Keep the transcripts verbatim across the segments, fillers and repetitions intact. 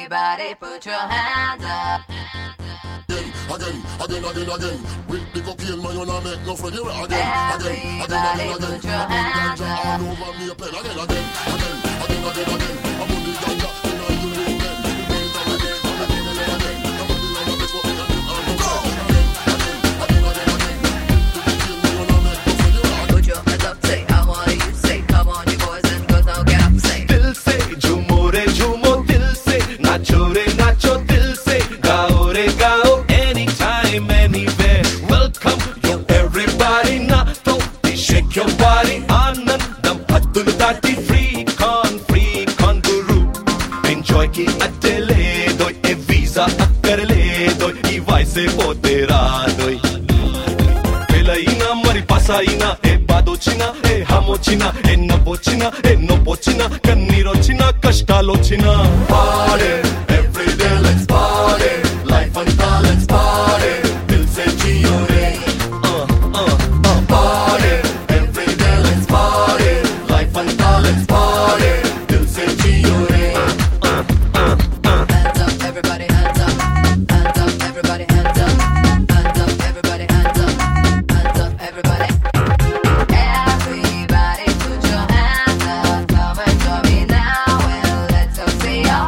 Everybody put your hands up. Again, again, again, again. With the cocaine, man, you not make no friend. Again, again, again, Everybody again, put again. your hands up. All over me a pen. Again, again, again, again, again, again. I'm on the ganja, you know you will win. You burn it down again, I'm again, again, again. I'm on the line, I'm for me, and I'm on go. Again, again, again, again, again. The cocaine, man, you not make no friend. Again. Put your hands up, say I want you say. Come on, you boys and girls, now get up, say. दिल से झूमो रे झूमो दिल से नाचो रे नाचो दिल से गाओ रे गाओ anytime anywhere welcome to everybody na to shake your body आनंदम हद्दुలు दाटी freak on freak on guru enjoy की अड्डे ले दो ए वीजा अक्कर ले दो ई वाइसे पोते रा दो Pelaina mari pasaina e badochina e hamochina e nabochina e nobochina kannirochina kastalochina party every day let's party life and let's party dil se jiyo re uh uh uh party every day let's party life and let's party dil se jiyo re uh uh uh Hands up, everybody, hands up. Hands up, everybody, hands up. Hands up, everybody, hands up. Hands up, everybody. Everybody, put your hands up. Come and join me now, and let's go say oh.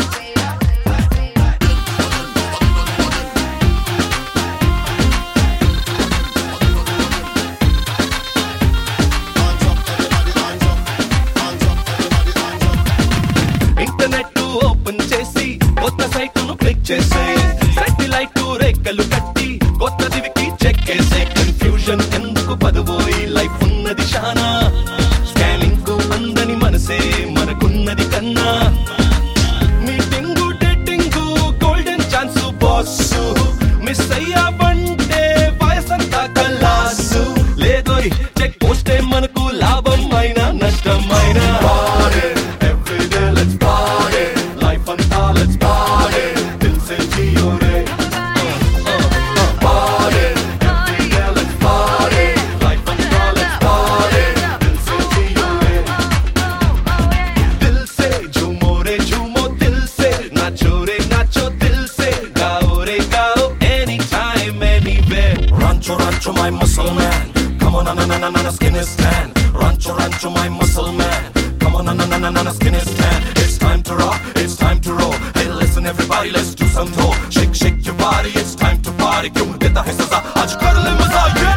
Internet open చేసి కొత్త site ను click చేసే satellite రేఖలు కట్టి కొత్త దివికి check చేసే confusion ఎందుకు పదపోయి life ఉన్నది శానా స్కానింగ్ కు అందని మనసే మనకున్నది కన్నా meeting dating golden chance boss miss అయ్యావంటే వయసంతా కలాసు లేదోయ్ చెక్ పోస్టే మనకు లాభం అయినా నష్టమైనా every day let's party life and let's party dil se jiyo re uh uh uh party every day let's party life and let's party dil se jiyo re dil se jhumo re jhumo dil se nacho re nacho dil se gao re gao anytime anywhere rancho rancho my muscle man come on na na na na na skin is tan rancho rancho my muscle man come on na na na na na skin is tan it's time to rock it's time to roll hey listen everybody let's do some talk shake shake your body it's time to party kyun deta hai saza aaj kar le maza yeah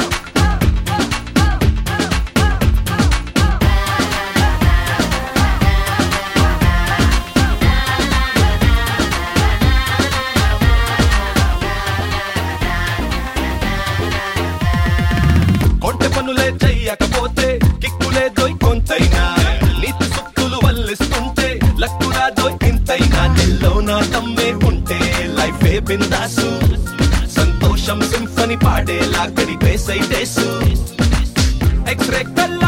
కొంటె పనులే చెయ్యకపోతే కిక్కులే దొయ్ కొంతైనా నీతి సుక్కులు వల్లిస్తుంటే లక్కురా దొయ్ ఇంతైనా నిల్లో నా తమ్మే ఉంటే life ఏ బిందాసు సంతోషం symphony పాడేలా గడిపే సైటేసు x ray కల్